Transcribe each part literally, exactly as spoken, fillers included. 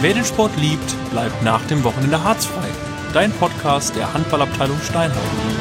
Wer den Sport liebt, bleibt nach dem Wochenende harzfrei. Dein Podcast der Handballabteilung Steinheim.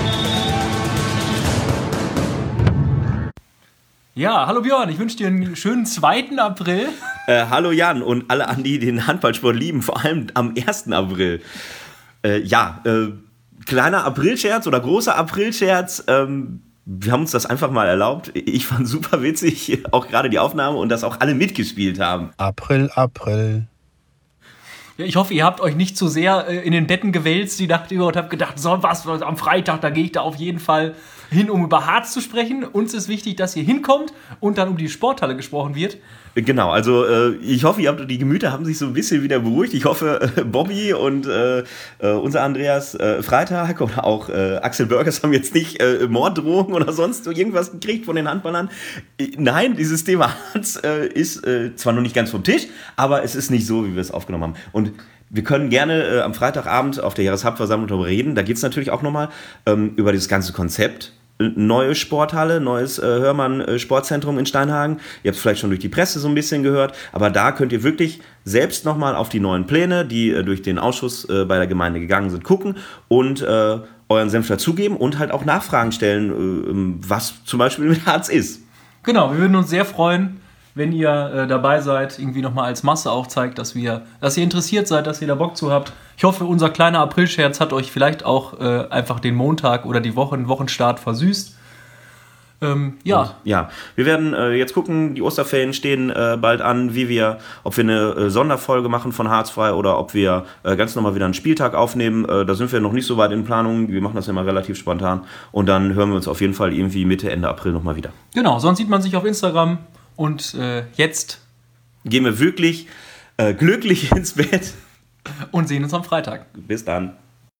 Ja, hallo Björn, ich wünsche dir einen schönen zweiten April. Äh, hallo Jan und alle an die den Handballsport lieben, vor allem am ersten April. Äh, ja, äh, kleiner Aprilscherz oder großer Aprilscherz. Ähm, wir haben uns das einfach mal erlaubt. Ich fand super witzig, auch gerade die Aufnahme und dass auch alle mitgespielt haben. April, April. Ja, ich hoffe, ihr habt euch nicht zu sehr äh, in den Betten gewälzt die Nacht über und habt gedacht, so was, was am Freitag, da gehe ich da auf jeden Fall hin, um über Harz zu sprechen. Uns ist wichtig, dass ihr hinkommt und dann um die Sporthalle gesprochen wird. Genau, also äh, ich hoffe, ihr habt, die Gemüter haben sich so ein bisschen wieder beruhigt. Ich hoffe, äh, Bobby und äh, äh, unser Andreas äh, Freitag oder auch äh, Axel Börgers haben jetzt nicht äh, Morddrohungen oder sonst irgendwas gekriegt von den Handballern. Äh, nein, dieses Thema Harz äh, ist äh, zwar noch nicht ganz vom Tisch, aber es ist nicht so, wie wir es aufgenommen haben. Und wir können gerne äh, am Freitagabend auf der Jahreshauptversammlung darüber reden. Da geht es natürlich auch nochmal ähm, über dieses ganze Konzept. Neue Sporthalle, neues äh, Hörmann-Sportzentrum in Steinhagen. Ihr habt es vielleicht schon durch die Presse so ein bisschen gehört, aber da könnt ihr wirklich selbst nochmal auf die neuen Pläne, die äh, durch den Ausschuss äh, bei der Gemeinde gegangen sind, gucken und äh, euren Senf dazugeben und halt auch Nachfragen stellen, äh, was zum Beispiel mit Harz ist. Genau, wir würden uns sehr freuen, wenn ihr äh, dabei seid, irgendwie nochmal als Masse auch zeigt, dass, wir, dass ihr interessiert seid, dass ihr da Bock zu habt. Ich hoffe, unser kleiner Aprilscherz hat euch vielleicht auch äh, einfach den Montag oder die Woche, den Wochenstart versüßt. Ähm, ja. Und, ja, wir werden äh, jetzt gucken, die Osterferien stehen äh, bald an, wie wir, ob wir eine äh, Sonderfolge machen von Harzfrei oder ob wir äh, ganz normal wieder einen Spieltag aufnehmen. Äh, da sind wir noch nicht so weit in Planung, wir machen das immer relativ spontan und dann hören wir uns auf jeden Fall irgendwie Mitte, Ende April nochmal wieder. Genau, sonst sieht man sich auf Instagram. Und äh, jetzt gehen wir wirklich äh, glücklich ins Bett. Und sehen uns am Freitag. Bis dann.